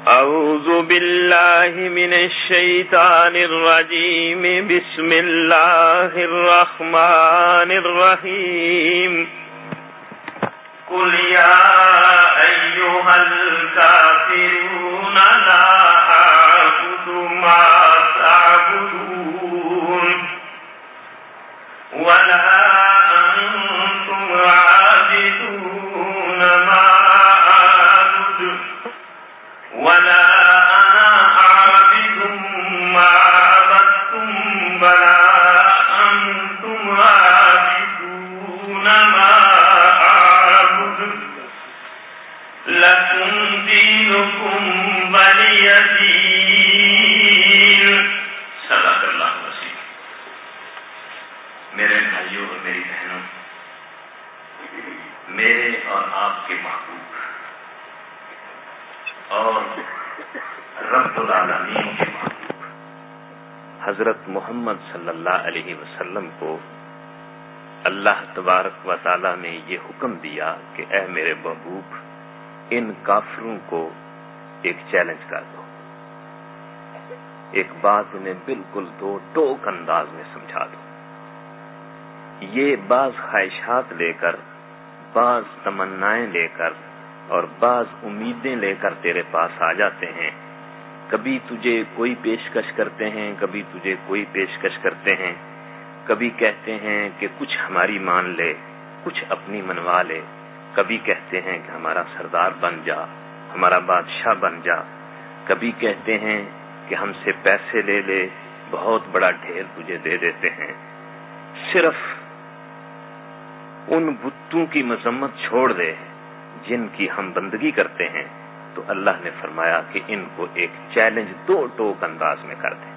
أعوذ بالله من الشيطان الرجيم بسم الله الرحمن الرحيم قل يا أيها الكافرون لا أعبد ما تعبدون ولا أنتم عابدون ما أعبد ولا أنا عابد ما عبدتم ولا أنتم عابدون ما أعبد لكم دينكم ولي دين. صدق اللہ العظیم. میرے بھائیوں اور میری بہنوں، میرے اور آپ کے محبوب اور رب العالمین کے محبوب حضرت محمد صلی اللہ علیہ وسلم کو اللہ تبارک و تعالی نے یہ حکم دیا کہ اے میرے محبوب، ان کافروں کو ایک چیلنج کر دو، ایک بات انہیں بالکل دو ٹوک انداز میں سمجھا دو. یہ بعض خواہشات لے کر، بعض تمنائیں لے کر اور بعض امیدیں لے کر تیرے پاس آ جاتے ہیں. کبھی تجھے کوئی پیشکش کرتے ہیں، کبھی تجھے کوئی پیشکش کرتے ہیں. کبھی کہتے ہیں کہ کچھ ہماری مان لے، کچھ اپنی منوا لے. کبھی کہتے ہیں کہ ہمارا سردار بن جا، ہمارا بادشاہ بن جا. کبھی کہتے ہیں کہ ہم سے پیسے لے لے، بہت بڑا ڈھیر تجھے دے دیتے ہیں. صرف ان بتوں کی مذمت چھوڑ دے جن کی ہم بندگی کرتے ہیں. تو اللہ نے فرمایا کہ ان کو ایک چیلنج دو ٹوک انداز میں کر دیں،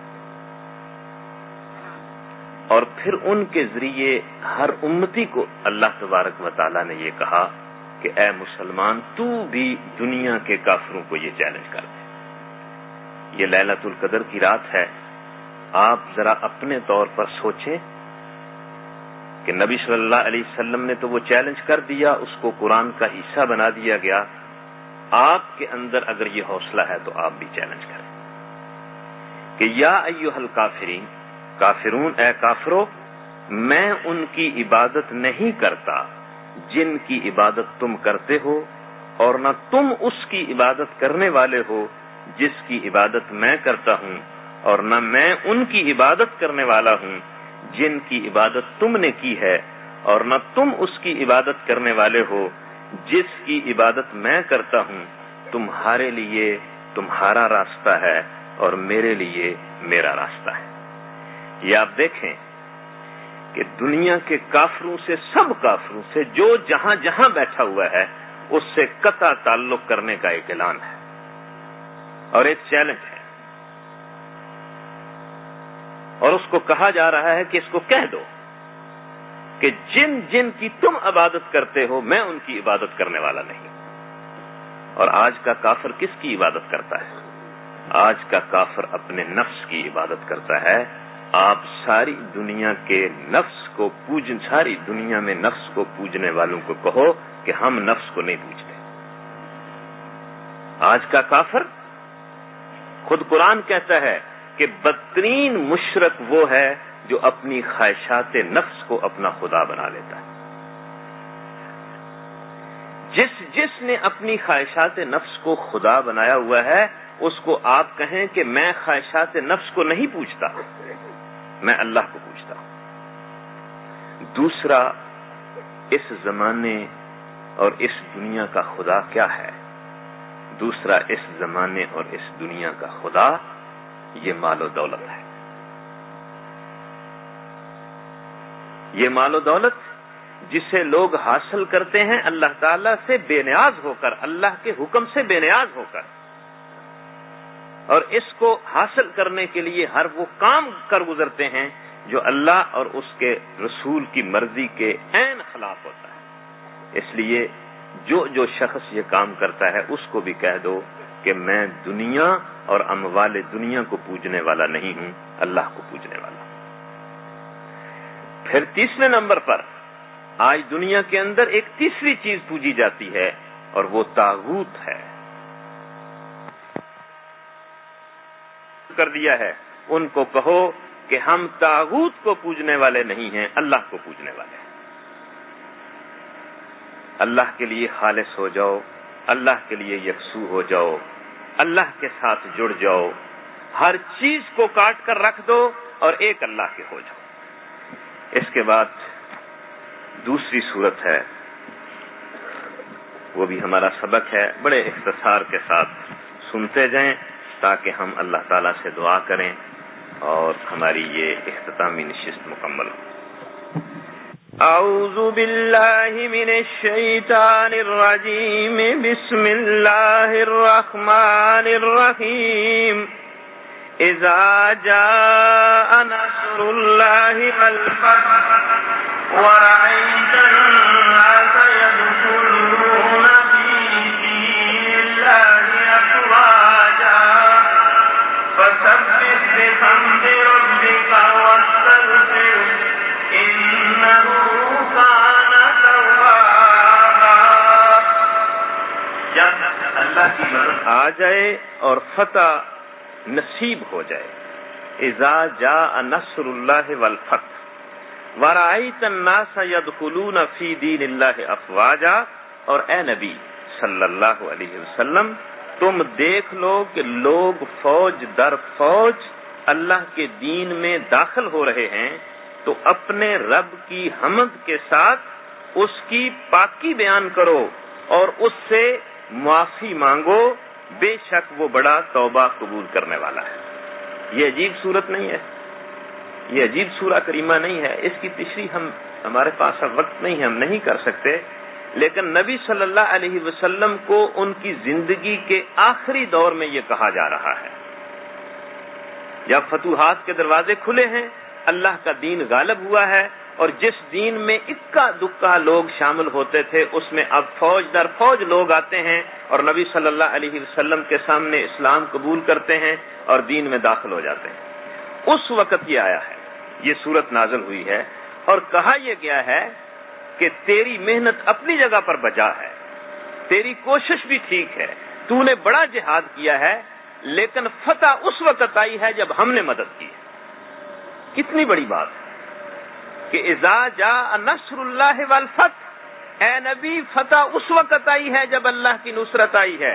اور پھر ان کے ذریعے ہر امتی کو اللہ تبارک و تعالی نے یہ کہا کہ اے مسلمان، تو بھی دنیا کے کافروں کو یہ چیلنج کر دے. یہ لیلۃ القدر کی رات ہے. آپ ذرا اپنے طور پر سوچیں کہ نبی صلی اللہ علیہ وسلم نے تو وہ چیلنج کر دیا، اس کو قرآن کا حصہ بنا دیا گیا. آپ کے اندر اگر یہ حوصلہ ہے تو آپ بھی چیلنج کریں کہ یا ایھا الکافرین، کافرون، اے کافرو، میں ان کی عبادت نہیں کرتا جن کی عبادت تم کرتے ہو، اور نہ تم اس کی عبادت کرنے والے ہو جس کی عبادت میں کرتا ہوں، اور نہ میں ان کی عبادت کرنے والا ہوں جن کی عبادت تم نے کی ہے، اور نہ تم اس کی عبادت کرنے والے ہو جس کی عبادت میں کرتا ہوں. تمہارے لیے تمہارا راستہ ہے اور میرے لیے میرا راستہ ہے. یہ آپ دیکھیں کہ دنیا کے کافروں سے، سب کافروں سے، جو جہاں جہاں بیٹھا ہوا ہے اس سے قطع تعلق کرنے کا ایک اعلان ہے اور ایک چیلنج ہے، اور اس کو کہا جا رہا ہے کہ اس کو کہہ دو کہ جن جن کی تم عبادت کرتے ہو میں ان کی عبادت کرنے والا نہیں. اور آج کا کافر کس کی عبادت کرتا ہے؟ آج کا کافر اپنے نفس کی عبادت کرتا ہے. آپ ساری دنیا کے نفس کو ساری دنیا میں نفس کو پوجنے والوں کو کہو کہ ہم نفس کو نہیں پوجتے. آج کا کافر، خود قرآن کہتا ہے کہ بدترین مشرک وہ ہے جو اپنی خواہشات نفس کو اپنا خدا بنا لیتا ہے. جس نے اپنی خواہشات نفس کو خدا بنایا ہوا ہے اس کو آپ کہیں کہ میں خواہشات نفس کو نہیں پوجتا، میں اللہ کو پوجتا ہوں. دوسرا، اس زمانے اور اس دنیا کا خدا کیا ہے؟ دوسرا، اس زمانے اور اس دنیا کا خدا یہ مال و دولت ہے. یہ مال و دولت جسے لوگ حاصل کرتے ہیں اللہ تعالیٰ سے بے نیاز ہو کر، اللہ کے حکم سے بے نیاز ہو کر، اور اس کو حاصل کرنے کے لیے ہر وہ کام کر گزرتے ہیں جو اللہ اور اس کے رسول کی مرضی کے عین خلاف ہوتا ہے. اس لیے جو شخص یہ کام کرتا ہے اس کو بھی کہہ دو کہ میں دنیا اور اموال دنیا کو پوجنے والا نہیں ہوں، اللہ کو پوجنے والا ہوں. پھر تیسرے نمبر پر آج دنیا کے اندر ایک تیسری چیز پوجی جاتی ہے اور وہ طاغوت ہے. کر دیا ہے ان کو کہو کہ ہم طاغوت کو پوجنے والے نہیں ہیں، اللہ کو پوجنے والے ہیں۔ اللہ کے لیے خالص ہو جاؤ، اللہ کے لیے یکسو ہو جاؤ، اللہ کے ساتھ جڑ جاؤ، ہر چیز کو کاٹ کر رکھ دو اور ایک اللہ کے ہو جاؤ۔ اس کے بعد دوسری صورت ہے، وہ بھی ہمارا سبق ہے، بڑے اختصار کے ساتھ سنتے جائیں تاکہ ہم اللہ تعالیٰ سے دعا کریں اور ہماری یہ اختتامی نشست مکمل ہو۔ اعوذ باللہ من الشیطان الرجیم، بسم اللہ الرحمن الرحیم۔ اذا جاء نصر اللہ والفتح ورأيت الناس يدخلون في دين الله أفواجا فسبح بحمد ربك واستغفره إنه كان توابا۔ جب اللہ کی مدد آ جائے اور فتح نصیب ہو جائے، اذا جاء نصر اللہ والفتح وَرَأَيْتَ النَّاسَ يَدْخُلُونَ فِي دِينِ اللَّهِ أَفْوَاجًا، اور اے نبی صلی اللہ علیہ وسلم تم دیکھ لو کہ لوگ فوج در فوج اللہ کے دین میں داخل ہو رہے ہیں، تو اپنے رب کی حمد کے ساتھ اس کی پاکی بیان کرو اور اس سے معافی مانگو، بے شک وہ بڑا توبہ قبول کرنے والا ہے۔ یہ عجیب صورت نہیں ہے، یہ عجیب سورہ کریمہ نہیں ہے، اس کی تشریح ہمارے پاس اب وقت نہیں ہے، ہم نہیں کر سکتے، لیکن نبی صلی اللہ علیہ وسلم کو ان کی زندگی کے آخری دور میں یہ کہا جا رہا ہے، جب فتوحات کے دروازے کھلے ہیں، اللہ کا دین غالب ہوا ہے، اور جس دین میں اکا دکا لوگ شامل ہوتے تھے اس میں اب فوج در فوج لوگ آتے ہیں اور نبی صلی اللہ علیہ وسلم کے سامنے اسلام قبول کرتے ہیں اور دین میں داخل ہو جاتے ہیں۔ اس وقت یہ آیا ہے، یہ صورت نازل ہوئی ہے اور کہا یہ گیا ہے کہ تیری محنت اپنی جگہ پر بجا ہے، تیری کوشش بھی ٹھیک ہے، تو نے بڑا جہاد کیا ہے، لیکن فتح اس وقت آئی ہے جب ہم نے مدد کی ہے۔ کتنی بڑی بات ہے کہ اذا جاء نصر اللہ والفتح، اے نبی فتح اس وقت آئی ہے جب اللہ کی نصرت آئی ہے۔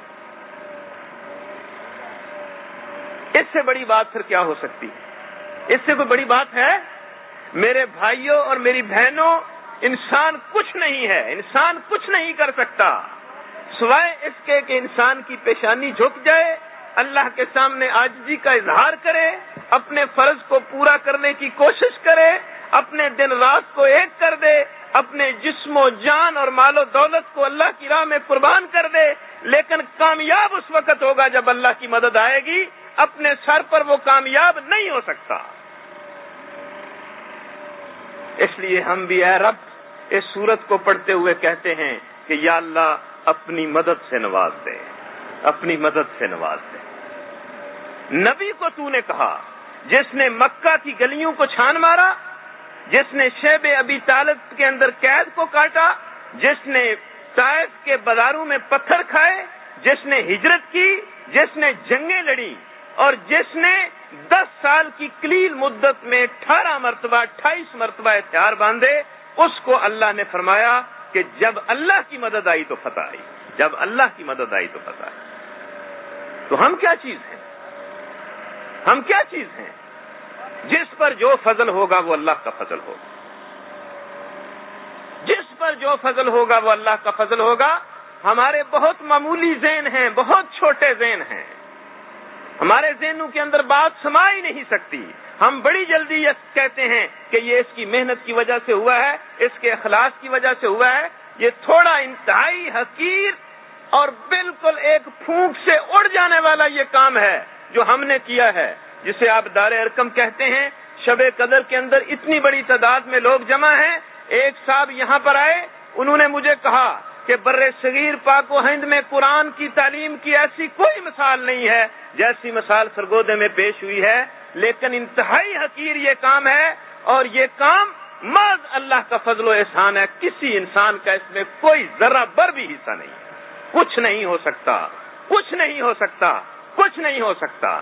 اس سے بڑی بات پھر کیا ہو سکتی ہے؟ اس سے کوئی بڑی بات ہے؟ میرے بھائیوں اور میری بہنوں، انسان کچھ نہیں ہے، انسان کچھ نہیں کر سکتا سوائے اس کے کہ انسان کی پیشانی جھک جائے، اللہ کے سامنے عاجزی کا اظہار کرے، اپنے فرض کو پورا کرنے کی کوشش کرے، اپنے دن رات کو ایک کر دے، اپنے جسم و جان اور مال و دولت کو اللہ کی راہ میں قربان کر دے، لیکن کامیاب اس وقت ہوگا جب اللہ کی مدد آئے گی، اپنے سر پر وہ کامیاب نہیں ہو سکتا۔ اس لیے ہم بھی اے رب اس سورت کو پڑھتے ہوئے کہتے ہیں کہ یا اللہ اپنی مدد سے نواز دے، اپنی مدد سے نواز دے۔ نبی کو تو نے کہا جس نے مکہ کی گلیوں کو چھان مارا، جس نے شیب ابی طالب کے اندر قید کو کاٹا، جس نے طائف کے بازاروں میں پتھر کھائے، جس نے ہجرت کی، جس نے جنگیں لڑی، اور جس نے 10 سال کی قلیل مدت میں 18 مرتبہ 28 مرتبہ ہتھیار باندھے، اس کو اللہ نے فرمایا کہ جب اللہ کی مدد آئی تو فتح آئی، جب اللہ کی مدد آئی تو فتح آئی۔ تو ہم کیا چیز ہیں؟ ہم کیا چیز ہیں؟ جس پر جو فضل ہوگا وہ اللہ کا فضل ہوگا، جس پر جو فضل ہوگا وہ اللہ کا فضل ہوگا۔ ہمارے بہت معمولی ذہن ہیں، بہت چھوٹے ذہن ہیں، ہمارے ذہنوں کے اندر بات سما ہی نہیں سکتی۔ ہم بڑی جلدی یہ کہتے ہیں کہ یہ اس کی محنت کی وجہ سے ہوا ہے، اس کے اخلاص کی وجہ سے ہوا ہے۔ یہ تھوڑا انتہائی حقیر اور بالکل ایک پھونک سے اڑ جانے والا یہ کام ہے جو ہم نے کیا ہے، جسے آپ دار ارقم کہتے ہیں۔ شب قدر کے اندر اتنی بڑی تعداد میں لوگ جمع ہیں۔ ایک صاحب یہاں پر آئے، انہوں نے مجھے کہا کہ بر صغیر پاک و ہند میں قرآن کی تعلیم کی ایسی کوئی مثال نہیں ہے جیسی مثال سرگودے میں پیش ہوئی ہے، لیکن انتہائی حقیر یہ کام ہے، اور یہ کام محض اللہ کا فضل و احسان ہے۔ کسی انسان کا اس میں کوئی ذرہ بر بھی حصہ نہیں ہے۔ کچھ نہیں ہو سکتا، کچھ نہیں ہو سکتا، کچھ نہیں ہو سکتا۔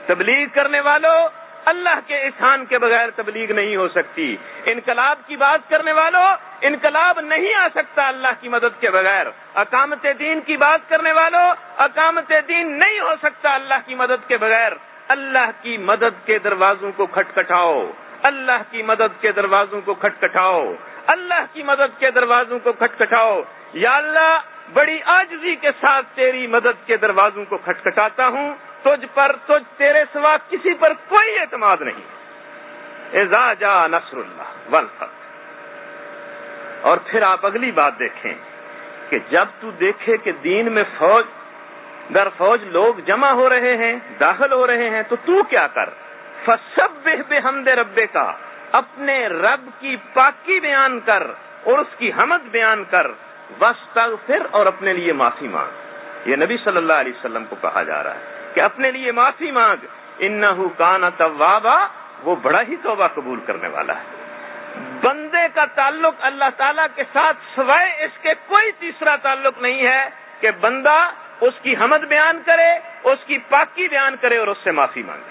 تبلیغ کرنے والوں، اللہ کے احسان کے بغیر تبلیغ نہیں ہو سکتی. انقلاب کی بات کرنے والوں، انقلاب نہیں آ سکتا اللہ کی مدد کے بغیر. اقامت دین کی بات کرنے والوں، اقامت دین نہیں ہو سکتا اللہ کی مدد کے بغیر. اللہ کی مدد کے دروازوں کو کھٹکھٹاؤ، اللہ کی مدد کے دروازوں کو کھٹکھٹاؤ، اللہ کی مدد کے دروازوں کو کھٹکھٹاؤ. یا اللہ، بڑی عاجزی کے ساتھ تیری مدد کے دروازوں کو کھٹکھٹاتا ہوں. تجھ تیرے سوا کسی پر کوئی اعتماد نہیں. اذا جاء نصر اللہ والفتح. اور پھر آپ اگلی بات دیکھیں کہ جب تو دیکھے کہ دین میں فوج در فوج لوگ جمع ہو رہے ہیں، داخل ہو رہے ہیں، تو کیا کر؟ فسبح بحمد ربک، اپنے رب کی پاکی بیان کر اور اس کی حمد بیان کر. واستغفر، اور اپنے لیے معافی مانگ. یہ نبی صلی اللہ علیہ وسلم کو کہا جا رہا ہے کہ اپنے لیے معافی مانگ. انہ کان توابا، وہ بڑا ہی توبہ قبول کرنے والا ہے. بندے کا تعلق اللہ تعالیٰ کے ساتھ سوائے اس کے کوئی تیسرا تعلق نہیں ہے کہ بندہ اس کی حمد بیان کرے، اس کی پاکی بیان کرے اور اس سے معافی مانگے.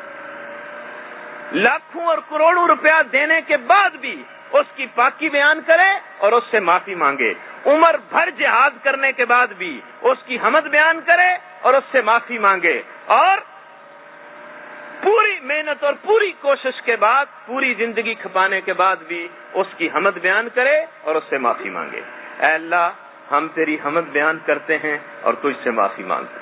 لاکھوں اور کروڑوں روپیہ دینے کے بعد بھی اس کی پاکی بیان کرے اور اس سے معافی مانگے. عمر بھر جہاد کرنے کے بعد بھی اس کی حمد بیان کرے اور اس سے معافی مانگے. اور پوری محنت اور پوری کوشش کے بعد، پوری زندگی کھپانے کے بعد بھی اس کی حمد بیان کرے اور اس سے معافی مانگے. اے اللہ، ہم تیری حمد بیان کرتے ہیں اور تجھ سے معافی مانگتے ہیں.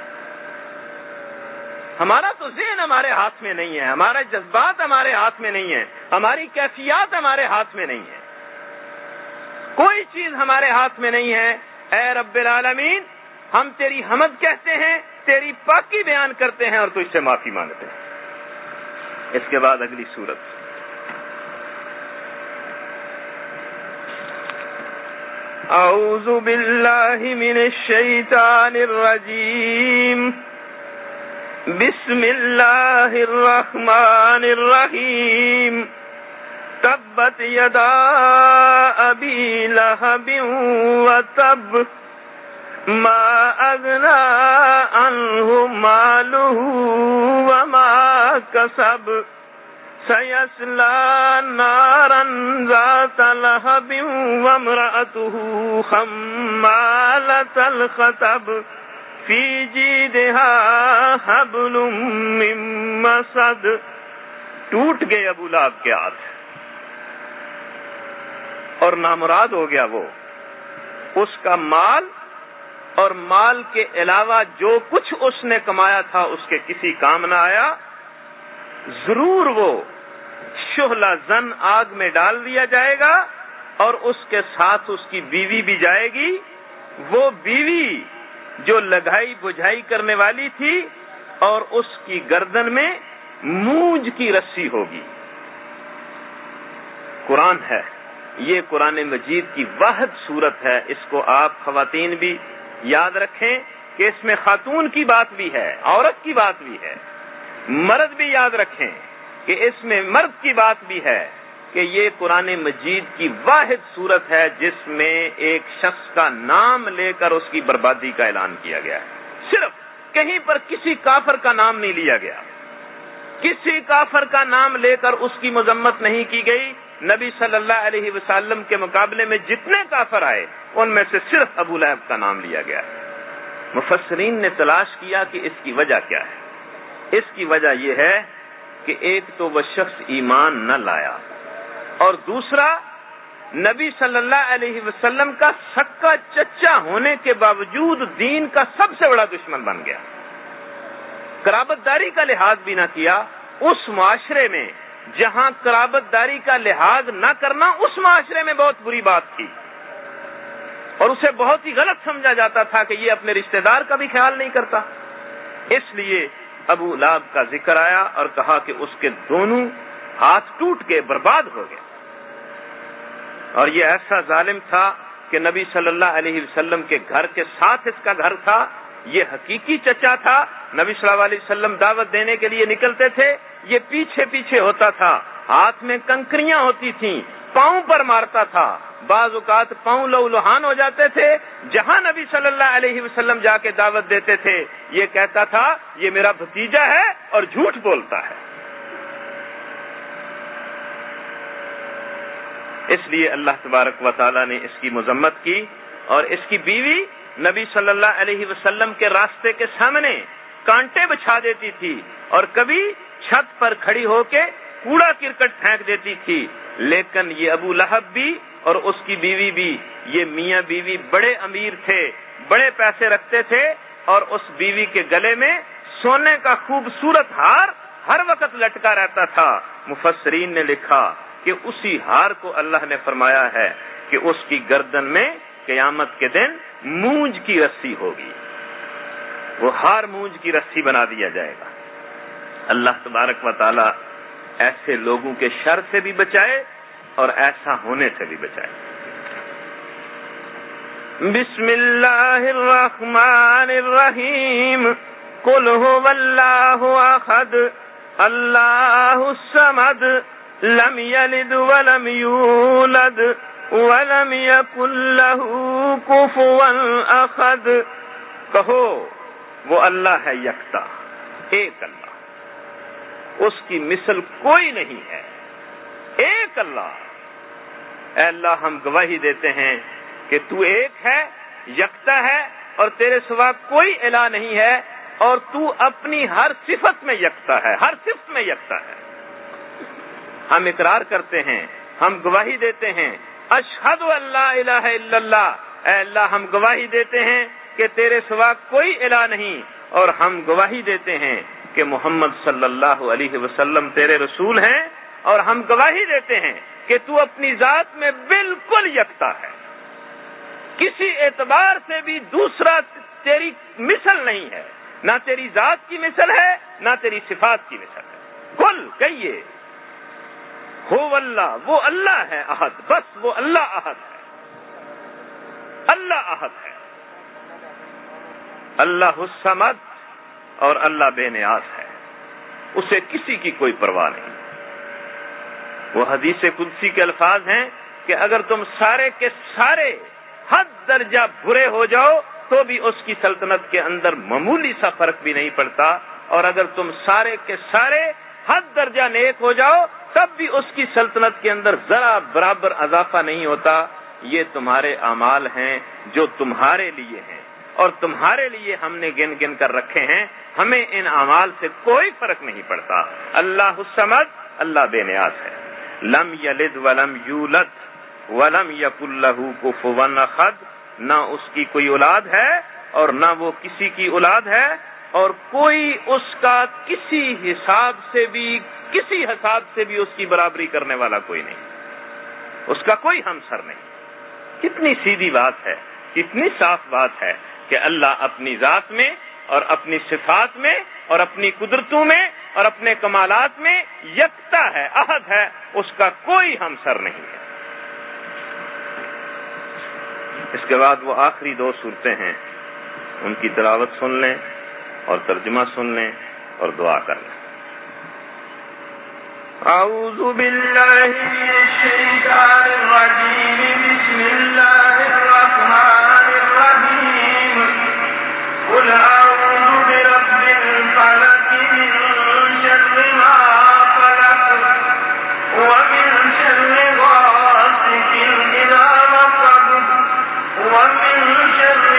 ہمارا تو ذہن ہمارے ہاتھ میں نہیں ہے، ہمارے جذبات ہمارے ہاتھ میں نہیں ہے، ہماری کیفیات ہمارے ہاتھ میں نہیں ہے، کوئی چیز ہمارے ہاتھ میں نہیں ہے. اے رب العالمین، ہم تیری حمد کہتے ہیں، تیری پاکی بیان کرتے ہیں اور تجھ سے معافی مانگتے ہیں. اس کے بعد اگلی سورت اعوذ باللہ من الشیطان الرجیم، بسم اللہ الرحمن الرحیم. تبت یدا ابی لہب وتب، ما اغنی عنہ مالہ وما کسب، سیصلی نارا ذات لہب وامرأتہ حمالۃ الحطب، فی جیدہا حبل من مسد. ٹوٹ گئے ابو لہب کے ہاتھ اور نامراد ہو گیا وہ. اس کا مال اور مال کے علاوہ جو کچھ اس نے کمایا تھا اس کے کسی کام نہ آیا. ضرور وہ شعلہ زن آگ میں ڈال دیا جائے گا اور اس کے ساتھ اس کی بیوی بھی جائے گی. وہ بیوی جو لگائی بجھائی کرنے والی تھی اور اس کی گردن میں مونج کی رسی ہوگی. قرآن ہے یہ، قرآن مجید کی واحد صورت ہے. اس کو آپ خواتین بھی یاد رکھیں کہ اس میں خاتون کی بات بھی ہے، عورت کی بات بھی ہے. مرد بھی یاد رکھیں کہ اس میں مرد کی بات بھی ہے کہ یہ قرآن مجید کی واحد صورت ہے جس میں ایک شخص کا نام لے کر اس کی بربادی کا اعلان کیا گیا ہے. صرف کہیں پر کسی کافر کا نام نہیں لیا گیا، کسی کافر کا نام لے کر اس کی مذمت نہیں کی گئی. نبی صلی اللہ علیہ وسلم کے مقابلے میں جتنے کافر آئے ان میں سے صرف ابو لہب کا نام لیا گیا. مفسرین نے تلاش کیا کہ اس کی وجہ کیا ہے. اس کی وجہ یہ ہے کہ ایک تو وہ شخص ایمان نہ لایا اور دوسرا نبی صلی اللہ علیہ وسلم کا سکا چچا ہونے کے باوجود دین کا سب سے بڑا دشمن بن گیا. قرابت داری کا لحاظ بھی نہ کیا. اس معاشرے میں جہاں قرابت داری کا لحاظ نہ کرنا اس معاشرے میں بہت بری بات تھی اور اسے بہت ہی غلط سمجھا جاتا تھا کہ یہ اپنے رشتہ دار کا بھی خیال نہیں کرتا. اس لیے ابو لہب کا ذکر آیا اور کہا کہ اس کے دونوں ہاتھ ٹوٹ کے برباد ہو گئے. اور یہ ایسا ظالم تھا کہ نبی صلی اللہ علیہ وسلم کے گھر کے ساتھ اس کا گھر تھا. یہ حقیقی چچا تھا. نبی صلی اللہ علیہ وسلم دعوت دینے کے لیے نکلتے تھے، یہ پیچھے پیچھے ہوتا تھا. ہاتھ میں کنکریاں ہوتی تھیں، پاؤں پر مارتا تھا، بعض اوقات پاؤں لہولہان ہو جاتے تھے، جہاں نبی صلی اللہ علیہ وسلم جا کے دعوت دیتے تھے یہ کہتا تھا یہ میرا بھتیجا ہے اور جھوٹ بولتا ہے۔ اس لیے اللہ تبارک و تعالی نے اس کی مذمت کی، اور اس کی بیوی نبی صلی اللہ علیہ وسلم کے راستے کے سامنے کانٹے بچھا دیتی تھی، اور کبھی چھت پر کھڑی ہو کے کوڑا کرکٹ پھینک دیتی تھی۔ لیکن یہ ابو لہب بھی اور اس کی بیوی بھی، یہ میاں بیوی بڑے امیر تھے، بڑے پیسے رکھتے تھے، اور اس بیوی کے گلے میں سونے کا خوبصورت ہار ہر وقت لٹکا رہتا تھا۔ مفسرین نے لکھا کہ اسی ہار کو اللہ نے فرمایا ہے کہ اس کی گردن میں قیامت کے دن مونج کی رسی ہوگی، وہ ہار مونج کی رسی بنا دیا جائے گا۔ اللہ تبارک و تعالی ایسے لوگوں کے شر سے بھی بچائے اور ایسا ہونے سے بھی بچائے۔ بسم اللہ الرحمن الرحیم، قل هو اللہ احد اللہ الصمد لم یلد ولم یولد ولم یکن لہ کفوا احد۔ کہو وہ اللہ ہے یکتا، ایک اللہ، اس کی مثل کوئی نہیں ہے، ایک اللہ۔ اے اللہ ہم گواہی دیتے ہیں کہ تو ایک ہے، یکتا ہے، اور تیرے سوا کوئی الہ نہیں ہے، اور تو اپنی ہر صفت میں یکتا ہے، ہر صفت میں یکتا ہے۔ ہم اقرار کرتے ہیں، ہم گواہی دیتے ہیں، اشہد ان لا الہ الا اللہ، اے اللہ ہم گواہی دیتے ہیں کہ تیرے سوا کوئی الہ نہیں، اور ہم گواہی دیتے ہیں کہ محمد صلی اللہ علیہ وسلم تیرے رسول ہیں، اور ہم گواہی دیتے ہیں کہ تو اپنی ذات میں بالکل یکتا ہے، کسی اعتبار سے بھی دوسرا تیری مثل نہیں ہے، نہ تیری ذات کی مثل ہے نہ تیری صفات کی مثل ہے۔ کل کہیے ہو اللہ، وہ اللہ ہے احد، بس وہ اللہ احد ہے، اللہ احد ہے، اللہ الصمد، اور اللہ بے نیاز ہے، اسے کسی کی کوئی پرواہ نہیں۔ وہ حدیث قدسی کے الفاظ ہیں کہ اگر تم سارے کے سارے حد درجہ برے ہو جاؤ تو بھی اس کی سلطنت کے اندر معمولی سا فرق بھی نہیں پڑتا، اور اگر تم سارے کے سارے حد درجہ نیک ہو جاؤ تب بھی اس کی سلطنت کے اندر ذرا برابر اضافہ نہیں ہوتا۔ یہ تمہارے اعمال ہیں جو تمہارے لیے ہیں، اور تمہارے لیے ہم نے گن گن کر رکھے ہیں، ہمیں ان اعمال سے کوئی فرق نہیں پڑتا۔ اللہ الصمد، اللہ بے نیاز ہے، لم یلد ولم یولد ولم یکن لہ کفوا احد، نہ اس کی کوئی اولاد ہے اور نہ وہ کسی کی اولاد ہے، اور کوئی اس کا کسی حساب سے بھی اس کی برابری کرنے والا کوئی نہیں، اس کا کوئی ہمسر نہیں۔ کتنی سیدھی بات ہے، کتنی صاف بات ہے کہ اللہ اپنی ذات میں اور اپنی صفات میں اور اپنی قدرتوں میں اور اپنے کمالات میں یکتا ہے، احد ہے، اس کا کوئی ہمسر نہیں ہے۔ اس کے بعد وہ آخری دو صورتیں ہیں، ان کی تلاوت سن لیں اور ترجمہ سن لیں اور دعا کر لیں۔ اعوذ باللہ من الشیطان الرجیم، بسم اللہ الرحمن الرحیم، قل اعوذ برب الفلق من شر ما خلق ومن شر غاسق اذا وقب ومن شر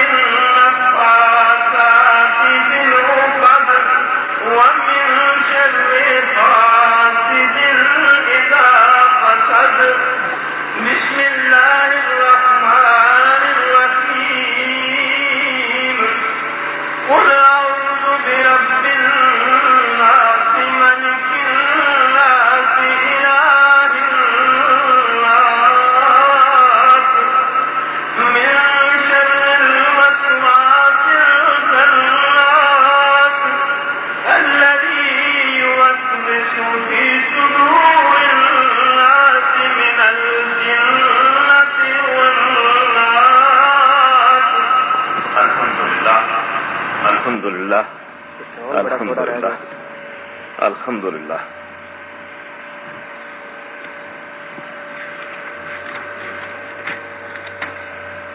النفاثات في العقد ومن شر حاسد اذا حسد، بسم اللہ الرحمن الرحیم، قل اعوذ برب الناس ملک الناس الہ الناس من شر الوسواس الخناس الذی یوسوس فی صدور الناس من الجنۃ والناس۔ الحمدللہ الحمدللہ الحمدللہ الحمدللہ۔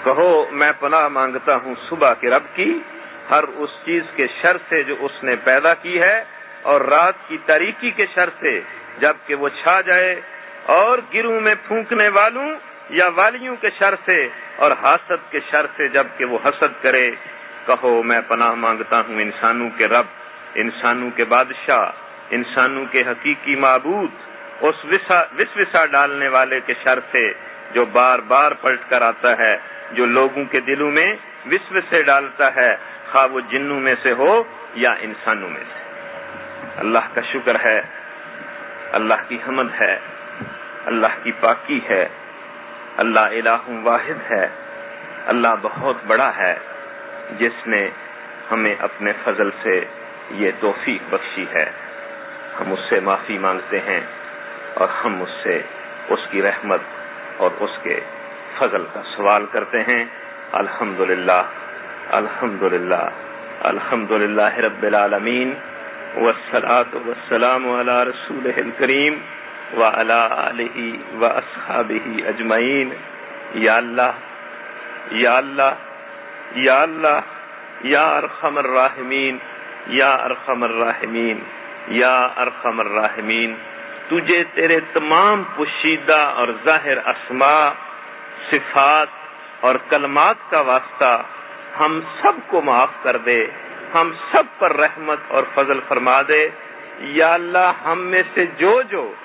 کہو میں پناہ مانگتا ہوں صبح کے رب کی، ہر اس چیز کے شر سے جو اس نے پیدا کی ہے، اور رات کی تاریکی کے شر سے جب کہ وہ چھا جائے، اور گروہ میں پھونکنے والوں یا والیوں کے شر سے، اور حاسد کے شر سے جب کہ وہ حسد کرے۔ کہو میں پناہ مانگتا ہوں انسانوں کے رب، انسانوں کے بادشاہ، انسانوں کے حقیقی معبود، اس وسوسہ ڈالنے والے کے شر سے جو بار بار پلٹ کر آتا ہے، جو لوگوں کے دلوں میں وسوسے ڈالتا ہے، خواہ وہ جنوں میں سے ہو یا انسانوں میں سے۔ اللہ کا شکر ہے، اللہ کی حمد ہے، اللہ کی پاکی ہے، اللہ الہ واحد ہے، اللہ بہت بڑا ہے، جس نے ہمیں اپنے فضل سے یہ توفیق بخشی ہے۔ ہم اس سے معافی مانگتے ہیں اور ہم اس سے اس کی رحمت اور اس کے فضل کا سوال کرتے ہیں۔ الحمدللہ الحمدللہ الحمدللہ رب العالمین، والصلاة والسلام علی رسولہ الکریم وعلی آلہ واصحابہ اجمعین۔ یا اللہ یا اللہ یا اللہ یا ارحم الراحمین یا ارحم الراحمین یا ارحم الراحمین، تجھے تیرے تمام پوشیدہ اور ظاہر اسماء، صفات اور کلمات کا واسطہ ہم سب کو معاف کر دے، ہم سب پر رحمت اور فضل فرما دے۔ یا اللہ ہم میں سے جو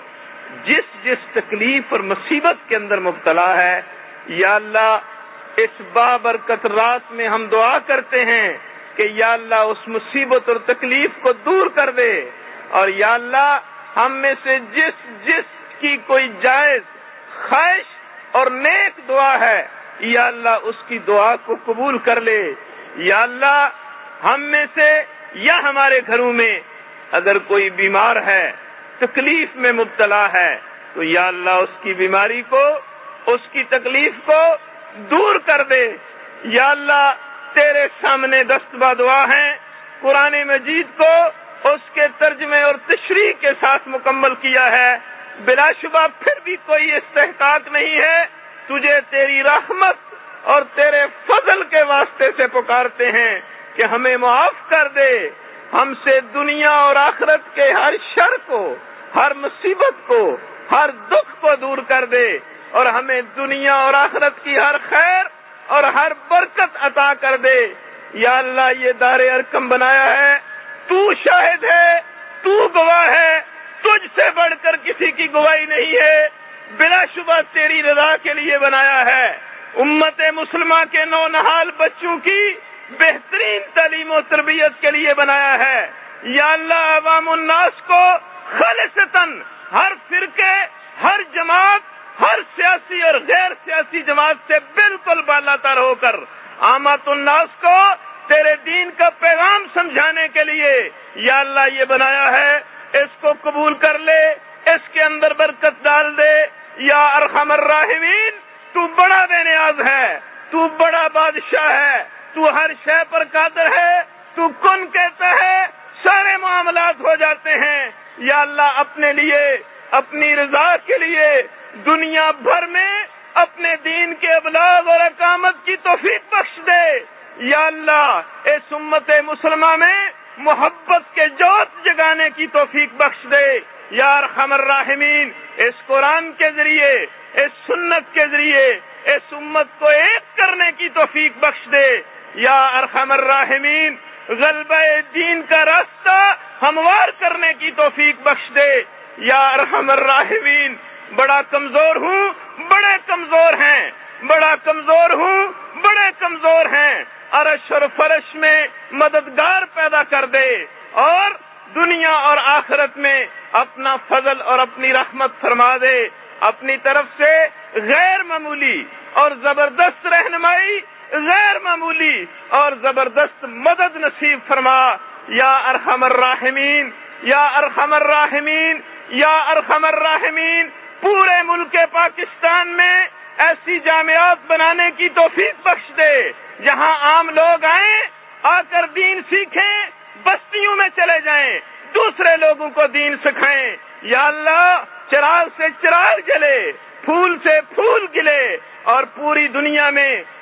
جس تکلیف اور مصیبت کے اندر مبتلا ہے، یا اللہ اس بابرکت رات میں ہم دعا کرتے ہیں کہ یا اللہ اس مصیبت اور تکلیف کو دور کر دے، اور یا اللہ ہم میں سے جس کی کوئی جائز خواہش اور نیک دعا ہے، یا اللہ اس کی دعا کو قبول کر لے۔ یا اللہ ہم میں سے یا ہمارے گھروں میں اگر کوئی بیمار ہے، تکلیف میں مبتلا ہے، تو یا اللہ اس کی بیماری کو، اس کی تکلیف کو دور کر دے۔ یا اللہ تیرے سامنے دستبا دعا ہیں، قرآن مجید کو اس کے ترجمے اور تشریح کے ساتھ مکمل کیا ہے، بلا شبہ پھر بھی کوئی استحقاق نہیں ہے، تجھے تیری رحمت اور تیرے فضل کے واسطے سے پکارتے ہیں کہ ہمیں معاف کر دے، ہم سے دنیا اور آخرت کے ہر شر کو، ہر مصیبت کو، ہر دکھ کو دور کر دے، اور ہمیں دنیا اور آخرت کی ہر خیر اور ہر برکت عطا کر دے۔ یا اللہ یہ دار ارقم بنایا ہے، تو شاہد ہے، تو گواہ ہے، تجھ سے بڑھ کر کسی کی گواہی نہیں ہے، بلا شبہ تیری رضا کے لیے بنایا ہے، امت مسلمہ کے نونہال بچوں کی بہترین تعلیم و تربیت کے لیے بنایا ہے۔ یا اللہ عوام الناس کو خالصتاً ہر فرقے، ہر جماعت، ہر سیاسی اور غیر سیاسی جماعت سے بالکل بالا تر ہو کر عامت الناس کو تیرے دین کا پیغام سمجھانے کے لیے یا اللہ یہ بنایا ہے، اس کو قبول کر لے، اس کے اندر برکت ڈال دے۔ یا ارحم الراحمین تو بڑا بے نیاز ہے، تو بڑا بادشاہ ہے، تو ہر شے پر قادر ہے، تو کن کہتا ہے سارے معاملات ہو جاتے ہیں۔ یا اللہ اپنے لیے، اپنی رضا کے لیے دنیا بھر میں اپنے دین کے ابلاغ اور اقامت کی توفیق بخش دے۔ یا اللہ اس امت مسلمہ میں محبت کے جوت جگانے کی توفیق بخش دے۔ یا ارحم الراحمین اس قرآن کے ذریعے، اس سنت کے ذریعے اس امت کو ایک کرنے کی توفیق بخش دے۔ یا ارحم الراحمین غلبہ دین کا راستہ ہموار کرنے کی توفیق بخش دے۔ یا ارحم الراحمین بڑا کمزور ہوں، بڑے کمزور ہیں، بڑا کمزور ہوں، بڑے کمزور ہیں، عرش اور فرش میں مددگار پیدا کر دے، اور دنیا اور آخرت میں اپنا فضل اور اپنی رحمت فرما دے۔ اپنی طرف سے غیر معمولی اور زبردست رہنمائی، غیر معمولی اور زبردست مدد نصیب فرما۔ یا ارحم الراحمین یا ارحم الراحمین یا ارحم الراحمین پورے ملک پاکستان میں ایسی جامعات بنانے کی توفیق بخش دے جہاں عام لوگ آئیں، آ کر دین سیکھیں، بستیوں میں چلے جائیں، دوسرے لوگوں کو دین سکھائیں۔ یا اللہ چراغ سے چراغ جلے، پھول سے پھول کھلے، اور پوری دنیا میں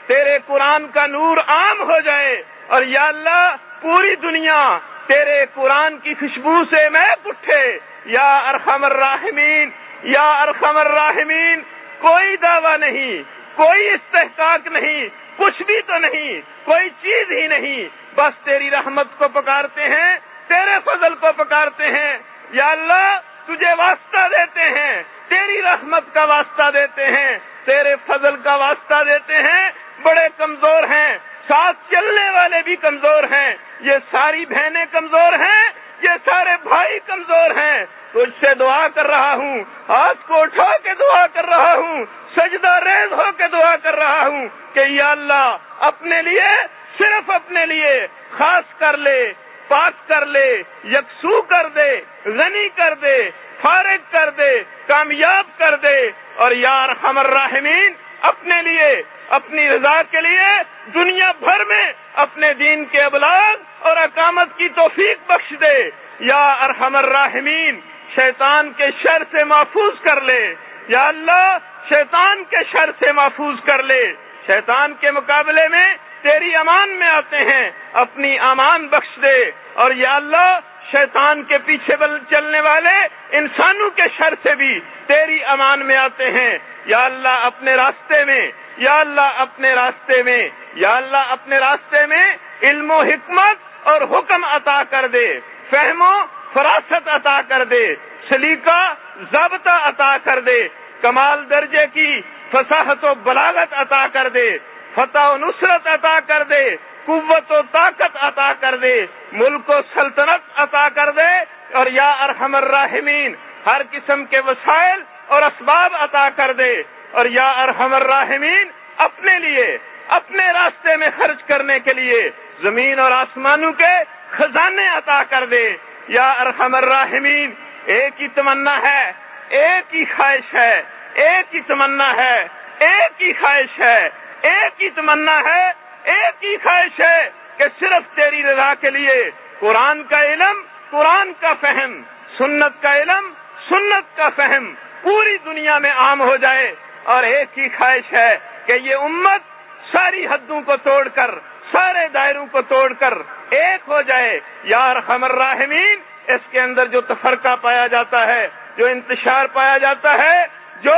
تیرے قرآن کا نور عام ہو جائے، اور یا اللہ پوری دنیا تیرے قرآن کی خوشبو سے مہک اٹھے یا ارحم الراحمین، یا ارحم الراحمین۔ کوئی دعویٰ نہیں، کوئی استحقاق نہیں، کچھ بھی تو نہیں، کوئی چیز ہی نہیں، بس تیری رحمت کو پکارتے ہیں، تیرے فضل کو پکارتے ہیں یا اللہ، تجھے واسطہ دیتے ہیں، تیری رحمت کا واسطہ دیتے ہیں، تیرے فضل کا واسطہ دیتے ہیں۔ بڑے کمزور ہیں، ساتھ چلنے والے بھی کمزور ہیں، یہ ساری بہنیں کمزور ہیں، یہ سارے بھائی کمزور ہیں، تجھ سے دعا کر رہا ہوں، ہاتھ کو اٹھا کے دعا کر رہا ہوں، سجدہ ریز ہو کے دعا کر رہا ہوں کہ یا اللہ اپنے لیے، صرف اپنے لیے خاص کر لے، پاک کر لے، یکسو کر دے، غنی کر دے، فارغ کر دے، کامیاب کر دے، اور یا ارحم الراحمین اپنے لیے، اپنی رضا کے لیے دنیا بھر میں اپنے دین کے ابلاغ اور اقامت کی توفیق بخش دے۔ یا ارحم الراحمین شیطان کے شر سے محفوظ کر لے، یا اللہ شیطان کے شر سے محفوظ کر لے۔ شیطان کے مقابلے میں تیری امان میں آتے ہیں، اپنی امان بخش دے، اور یا اللہ شیطان کے پیچھے چلنے والے انسانوں کے شر سے بھی تیری امان میں آتے ہیں۔ یا اللہ اپنے راستے میں، یا اللہ اپنے راستے میں، یا اللہ اپنے راستے میں علم و حکمت اور حکم عطا کر دے، فہم و فراست عطا کر دے، سلیقہ ضابطہ عطا کر دے، کمال درجے کی فصاحت و بلاغت عطا کر دے، فتح و نصرت عطا کر دے، قوت و طاقت عطا کر دے، ملک و سلطنت عطا کر دے، اور یا ارحم الراحمین ہر قسم کے وسائل اور اسباب عطا کر دے، اور یا ارحم الراحمین اپنے لیے، اپنے راستے میں خرچ کرنے کے لیے زمین اور آسمانوں کے خزانے عطا کر دے۔ یا ارحم الراحمین ایک ہی تمنا ہے، ایک ہی خواہش ہے، ایک ہی تمنا ہے، ایک ہی خواہش ہے، ایک ہی تمنا ہے، ایک ہی خواہش ہے کہ صرف تیری رضا کے لیے قرآن کا علم، قرآن کا فہم، سنت کا علم، سنت کا فہم پوری دنیا میں عام ہو جائے، اور ایک ہی خواہش ہے کہ یہ امت ساری حدوں کو توڑ کر، سارے دائروں کو توڑ کر ایک ہو جائے۔ یا ارحم الراحمین اس کے اندر جو تفرقہ پایا جاتا ہے، جو انتشار پایا جاتا ہے، جو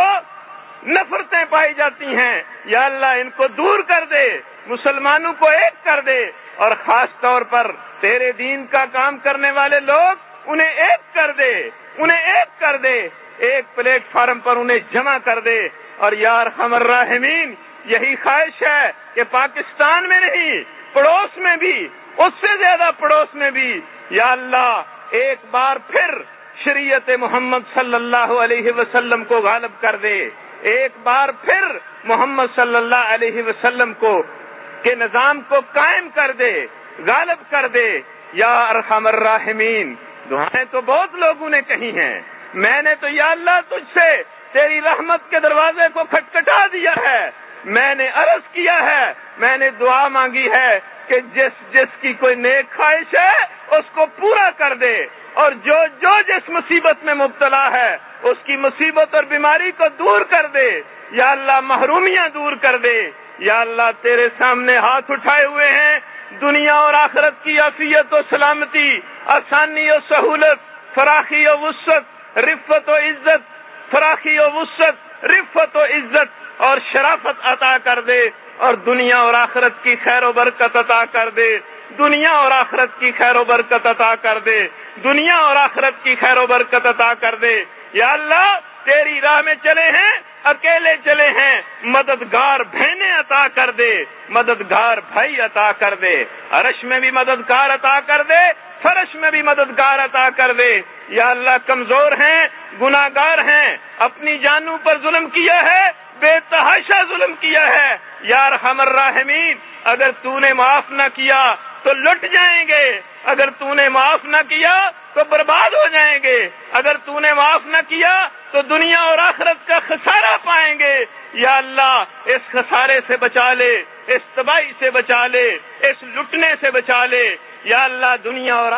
نفرتیں پائی جاتی ہیں، یا اللہ ان کو دور کر دے، مسلمانوں کو ایک کر دے، اور خاص طور پر تیرے دین کا کام کرنے والے لوگ انہیں ایک کر دے، انہیں ایک کر دے، ایک پلیٹ فارم پر انہیں جمع کر دے۔ اور یا ارحم الراحمین یہی خواہش ہے کہ پاکستان میں نہیں، پڑوس میں بھی، اس سے زیادہ پڑوس میں بھی، یا اللہ ایک بار پھر شریعت محمد صلی اللہ علیہ وسلم کو غالب کر دے، ایک بار پھر محمد صلی اللہ علیہ وسلم کو کے نظام کو قائم کر دے، غالب کر دے۔ یا ارحم الراحمین دعائیں تو بہت لوگوں نے کہی ہیں، میں نے تو یا اللہ تجھ سے تیری رحمت کے دروازے کو کھٹکھٹا دیا ہے، میں نے عرض کیا ہے، میں نے دعا مانگی ہے کہ جس کی کوئی نیک خواہش ہے اس کو پورا کر دے، اور جو جس مصیبت میں مبتلا ہے اس کی مصیبت اور بیماری کو دور کر دے، یا اللہ محرومیاں دور کر دے۔ یا اللہ تیرے سامنے ہاتھ اٹھائے ہوئے ہیں، دنیا اور آخرت کی عافیت و سلامتی، آسانی و سہولت، فراخی و وسعت، رفت و عزت، فراخی و وسعت، رفت و عزت اور شرافت عطا کر دے، اور دنیا اور آخرت کی خیر و برکت عطا کر دے، دنیا اور آخرت کی خیر و برکت عطا کر دے، دنیا اور آخرت کی خیر و برکت عطا کر دے۔ یا اللہ تیری راہ میں چلے ہیں، اکیلے چلے ہیں، مددگار بہنیں عطا کر دے، مددگار بھائی عطا کر دے، عرش میں بھی مددگار عطا کر دے، فرش میں بھی مددگار عطا کر دے۔ یا اللہ کمزور ہیں، گناہگار ہیں، اپنی جانوں پر ظلم کیا ہے، بے تحاشا ظلم کیا ہے، یا ارحم الراحمین اگر تو نے معاف نہ کیا تو لٹ جائیں گے، اگر تو نے معاف نہ کیا تو برباد ہو جائیں گے، اگر تو نے معاف نہ کیا تو دنیا اور آخرت کا خسارہ پائیں گے۔ یا اللہ اس خسارے سے بچا لے، اس تباہی سے بچا لے، اس لٹنے سے بچا لے۔ یا اللہ دنیا اور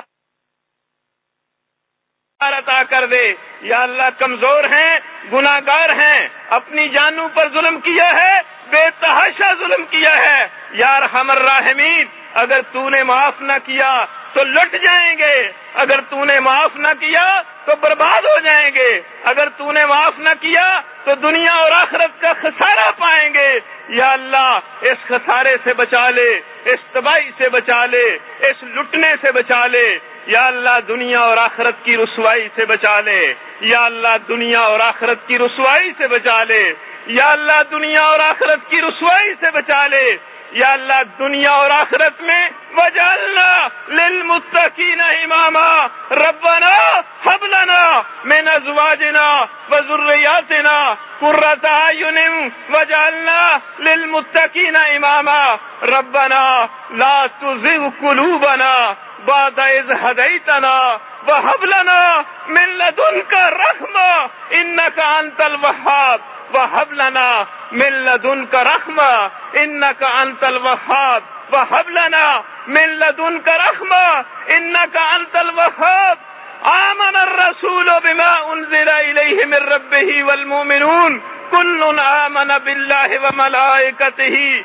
عطا کر دے۔ یا اللہ کمزور ہیں، گناہگار ہیں، اپنی جانوں پر ظلم کیا ہے، بے تحاشا ظلم کیا ہے. یا ارحم الراحمین اگر تو نے معاف نہ کیا تو لٹ جائیں گے، اگر تو نے معاف نہ کیا تو برباد ہو جائیں گے، اگر تو نے معاف نہ کیا تو دنیا اور آخرت کا خسارہ پائیں گے. یا اللہ اس خسارے سے بچا لے، اس تباہی سے بچا لے، اس لٹنے سے بچا لے. یا اللہ دنیا اور آخرت کی رسوائی سے بچا لے. یا اللہ دنیا اور آخرت کی رسوائی سے بچا لے. یا اللہ دنیا اور آخرت کی رسوائی سے بچا لے. یا اللہ دنیا اور آخرت میں وجعلنا للمتقین اماما. ربنا هب لنا من ازواجنا وذرياتنا قرة اعين وجعلنا للمتقین اماما. ربنا لا تزغ قلوبنا بعد إذ هديتنا وهب لنا من لدنك رحمة إنك أنت الوهاب. وهب لنا من لدنك رحمة إنك أنت الوهاب. وهب لنا من لدنك رحمة إنك أنت الوهاب. آمن الرسول بما أنزل إليه من ربه والمؤمنون كل آمن بالله وملائكته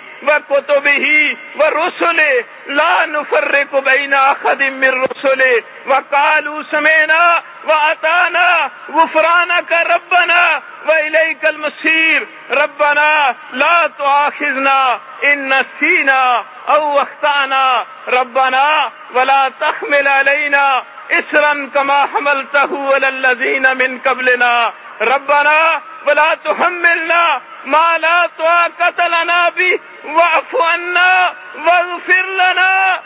وكتبه ورسله لا نفرق بين أحد من رسله وقالوا سمعنا وأطعنا غفرانك ربنا وإليك المصير. ربنا لا تؤاخذنا إن نسينا أو أخطأنا ربنا ولا تحمل علينا إصرا كما حملته على الذين من قبلنا ربنا ولا تحملنا ما لا طاقة لنا به واعف عنا واغفر لنا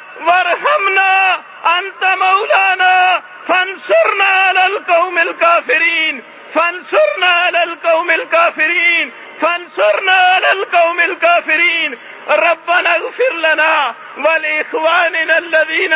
وارحمنا أنت مولانا فانصرنا على القوم الكافرين. فانصرنا على القوم الكافرين. فانصرنا على القوم الكافرين. ربنا اغفر لنا ولإخواننا الذين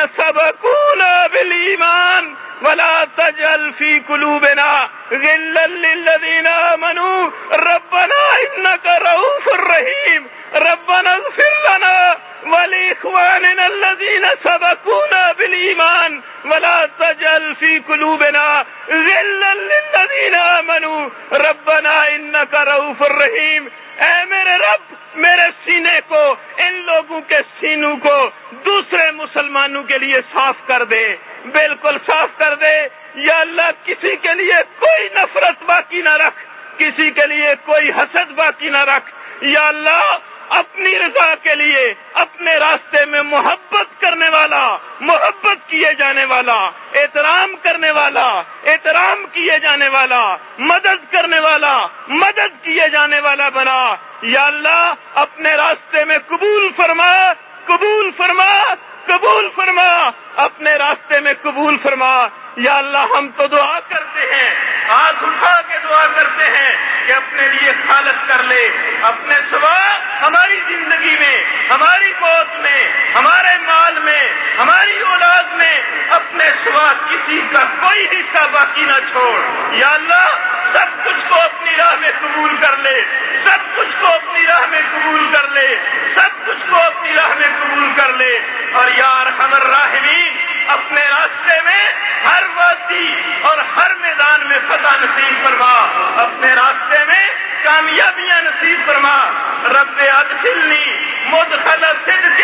سبقونا بالإيمان ولا تجعل في قلوبنا غلا للذين آمنوا ربنا إنك رؤوف رحيم. ربنا اغفر لنا ولإخواننا الذين سبقونا بالإيمان ولا تجعل في قلوبنا غلا للذين آمنوا ربنا إنك رؤوف رحيم. اے میرے رب میرے سینے کو، ان لوگوں کے سینوں کو دوسرے مسلمانوں کے لیے صاف کر دے، بالکل صاف کر دے. یا اللہ کسی کے لیے کوئی نفرت باقی نہ رکھ، کسی کے لیے کوئی حسد باقی نہ رکھ. یا اللہ اپنی رضا کے لیے اپنے راستے میں محبت کرنے والا، محبت کیے جانے والا، احترام کرنے والا، احترام کیے جانے والا، مدد کرنے والا، مدد کیے جانے والا بنا. یا اللہ اپنے راستے میں قبول فرما، قبول فرما، قبول فرما، اپنے راستے میں قبول فرما. یا اللہ ہم تو دعا کرتے ہیں، ہاتھ اٹھا کے دعا کرتے ہیں کہ اپنے لیے خالص کر لے، اپنے سوا ہماری زندگی میں، ہماری موت میں، ہمارے مال میں، ہماری اولاد میں اپنے سوا کسی کا کوئی حصہ باقی نہ چھوڑ. یا اللہ سب کچھ کو اپنی راہ میں قبول کر لے، سب کچھ کو اپنی راہ میں قبول کر لے، سب کچھ کو اپنی راہ میں قبول کر لے. اور یا ارحم الراحمین اپنے راستے میں ہر وادی اور ہر میدان میں فتح نصیب فرما، اپنے راستے میں کامیابیاں نصیب فرما. رب ادخلنی مدخل صدق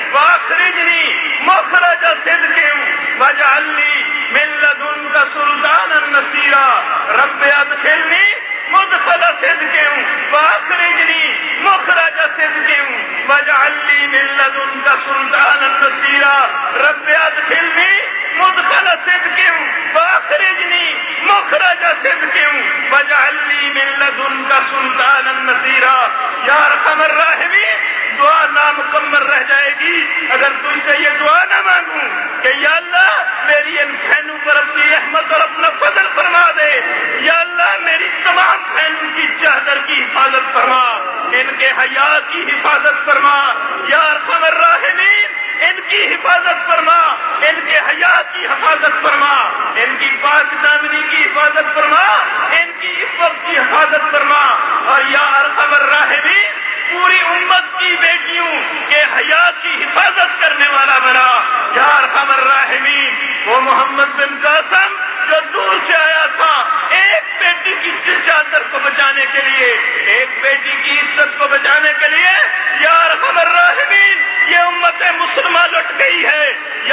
واخرجنی مخرج صدق واجعلنی من لدنک سلطانا نصیرا. رب ادخلنی مدخل صدق واخرجنی مخرج صدق واجعلنی من لدنک سلطانا نصیرا. رب ادخلنی مدخل صدق واخرجنی مخرج صدق واجعلنی من لدنک سلطانا نصیرا. یا ارحم الراحمین دعا نامکمل رہ جائے گی اگر تم سے یہ دعا نہ مانگوں کہ یا اللہ میری ان بہنوں پر اپنی رحمت اور اپنا فضل فرما دے. یا اللہ میری تمام بہنوں کی چادر کی حفاظت فرما، ان کے حیات کی حفاظت فرما. یا ارحم الراحمین ان کی حفاظت فرما، ان کے حیات کی حفاظت فرما، ان کی پاک دامنی کی حفاظت فرما، ان کی عفت کی حفاظت فرما. اور یا ارحم الراحمین پوری امت کی بیٹیوں کے حیات کی حفاظت کرنے والا بنا. یا ارحم الراحمین وہ محمد بن قاسم جو دور سے آیا تھا ایک بیٹی کی چادر کو بچانے کے لیے، ایک بیٹی کی عزت کو بچانے کے لیے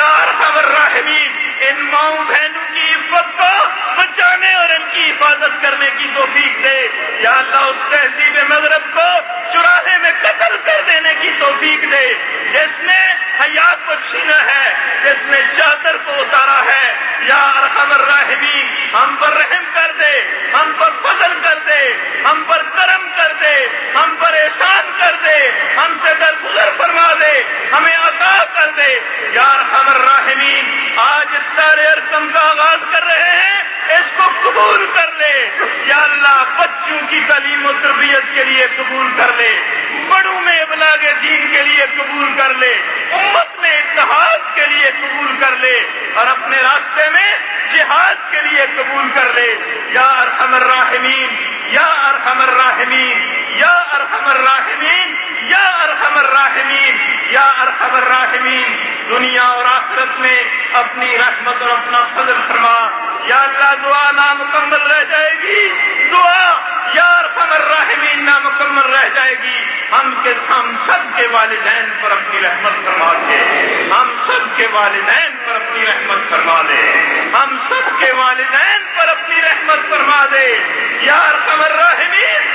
یا ارحم الراحمین ان ماؤں بہنوں کی عزت کو بچانے اور ان کی حفاظت کرنے کی توفیق دے. یا اللہ اس تہذیب مغرب کو چوراہے میں قتل کر دینے کی توفیق دے جس نے حیات کو چھینا ہے, جس نے چادر کو اتارا ہے. یا ارحم الراحمین ہم پر رحم کر دے, ہم پر فضل کر دے, ہم پر کرم کر دے, ہم پر احسان کر دے, ہم سے درگزر فرما دے, ہمیں عطا کر دے. یا ارحم الراحمین آج اس سارے ارکم کا آغاز کر رہے ہیں, اس کو قبول کر لے. یا اللہ بچوں کی تعلیم و تربیت کے لیے قبول کر لے, بڑوں میں ابلاغ دین کے لیے قبول کر لے, امت میں اتحاد کے لیے قبول کر لے, اور اپنے راستے میں جہاد کے لیے قبول کر لے. یا ارحم الراحمین, یا ارحم الراحمین, یا ارحم الراحمین, یا ارحم الراحمین, یا ارحم الراحمین دنیا اور آخرت میں اپنی رحمت اور اپنا فضل فرما. یا اللہ دعا نامکمل رہ جائے گی, دعا یا ارحم الراحمین نامکمل رہ جائے گی. ہم سب کے والدین پر اپنی رحمت فرما دے, ہم سب کے والدین پر اپنی رحمت فرما دے, ہم سب کے والدین پر اپنی رحمت فرما دے. یا ارحم الراحمین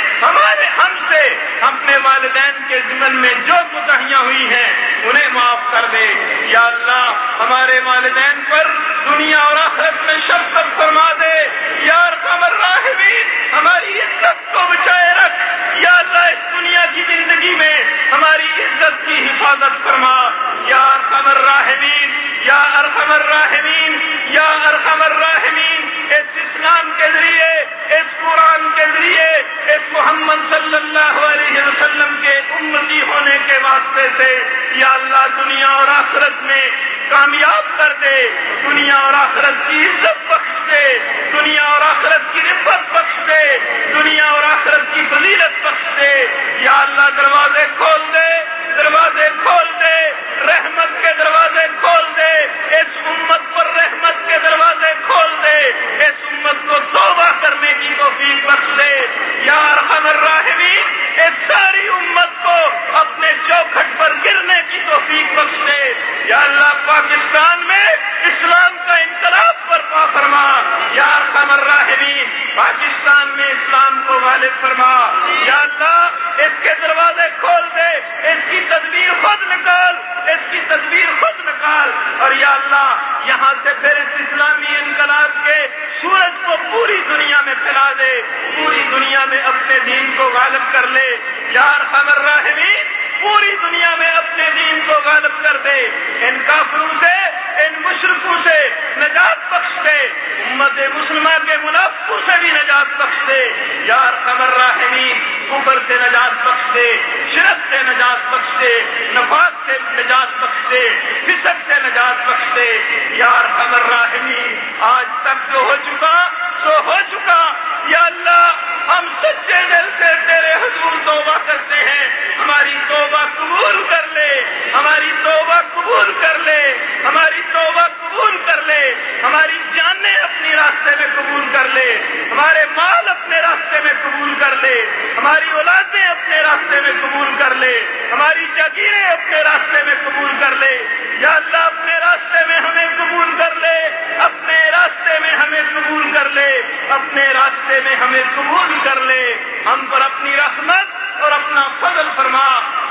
ہم سے اپنے والدین کے ضمن میں جو کوتاہیاں ہوئی ہیں انہیں معاف کر دے. یا اللہ ہمارے والدین پر دنیا اور آخرت میں شفقت فرما دے. یا ارحم الراحمین ہماری عزت کو بچائے رکھ. یا اللہ اس دنیا کی زندگی میں ہماری عزت کی حفاظت فرما. یا ارحم الراحمین, یا ارحم الراحمین, یا ارحم الراحمین اس اسلام کے ذریعے, اس قرآن کے ذریعے, اس محمد صلی اللہ علیہ وسلم کے امتی ہونے کے واسطے سے یا اللہ دنیا اور آخرت میں کامیاب کر دے. دنیا اور آخرت کی عزت بخش دے, دنیا اور آخرت کی رفت بخش دے, دنیا اور آخرت کی فضیلت بخش دے. یا اللہ دروازے کھول دے, دروازے کھول دے, رحمت کے دروازے کھول دے, اس امت پر رحمت کے دروازے کھول دے, اس امت کو توبہ کرنے کی توفیق بخش دے. یا ارحم الراحمین اس ساری امت کو اپنے چوکھٹ پر گرنے کی توفیق بخش دے. یا اللہ پاکستان میں اسلام کا انقلاب برپا فرما. یا ارحم الراحمین پاکستان میں اسلام کو غالب فرما. یا اللہ اس کے دروازے کھول دے, اس کی تدبیر خود نکال, اس کی تدبیر خود نکال. اور یا اللہ یہاں سے پھر اس اسلامی انقلاب کے سورج کو پوری دنیا میں پھیلا دے, پوری دنیا میں اپنے دین کو غالب کر لے. یا ارحم الراحمین پوری دنیا میں اپنے دین کو غالب کر دے. ان کافروں سے, ان مشرکوں سے نجات بخش دے, امت مسلمہ کے منافقوں سے بھی نجات بخش دے. یا ارحم الراحمین کفر سے نجات بخش دے, شرک سے نجات بخش دے, نفاق سے نجات بخش دے, فسق سے نجات بخش دے. یا ارحم الراحمین آج تک جو ہو چکا سو ہو چکا. یا اللہ ہم سچے دل سے تیرے حضور توبہ کرتے ہیں, ہماری توبہ قبول کر لے, ہماری توبہ قبول کر لے, ہماری توبہ قبول کر لے, ہماری جانیں اپنی راستے میں قبول کر لے, ہمارے مال اپنے راستے میں قبول کر لے, ہماری اولادیں اپنے راستے میں قبول کر لے, ہماری جاگیریں اپنے راستے میں قبول کر لے. یا اللہ اپنے راستے میں ہمیں قبول کر لے, اپنے راستے میں ہمیں قبول کر لے, اپنے راستے میں ہمیں قبول کر لے. ہم پر اپنی رحمت اور اپنا فضل فرما.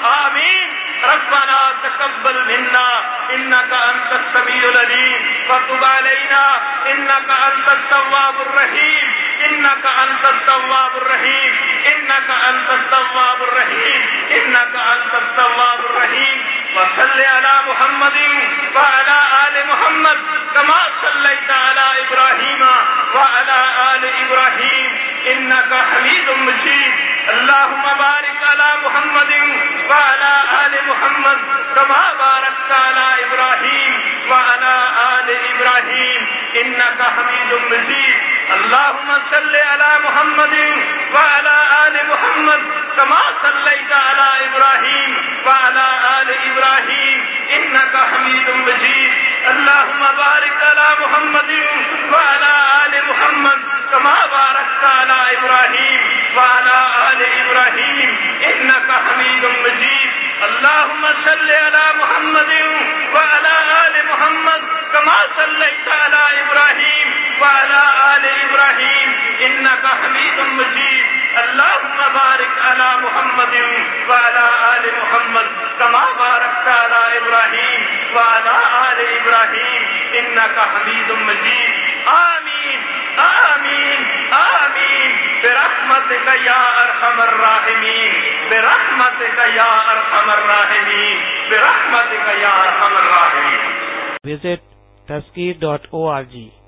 آمین. ربنا تقبل منا انك انت السميع العليم وتب علينا انك انت التواب الرحيم, انك انت التواب الرحيم, انك انت التواب الرحيم, انك انت التواب الرحيم. وصل على محمد وعلى آل محمد كما صليت على إبراهيم وعلى آل إبراهيم إنك حميد مجيد. اللهم بارك على محمد وعلى آل محمد كما باركت على إبراهيم وعلى آل إبراهيم إنك حميد مجيد. اللهم صل على محمد وعلى آل محمد كما صليت على إبراهيم وعلى آل إبراهيم إنك حميد مجيد. اللهم بارك على محمد وعلى آل محمد كما باركت على إبراهيم وعلى آل إبراهيم إنك حميد مجيد. اللهم صل على محمد وعلى آل محمد كما صليت على إبراهيم وعلى آل إبراهيم إنك حميد مجيد اللهم بارك على محمد وعلى آل محمد كما باركت على إبراهيم وعلى آل إبراهيم إنك حميد مجيد آمين آمين آمين برحمتك يا أرحم الراحمين برحمتك يا أرحم الراحمين برحمتك يا أرحم الراحمين. Visit Tazkir.org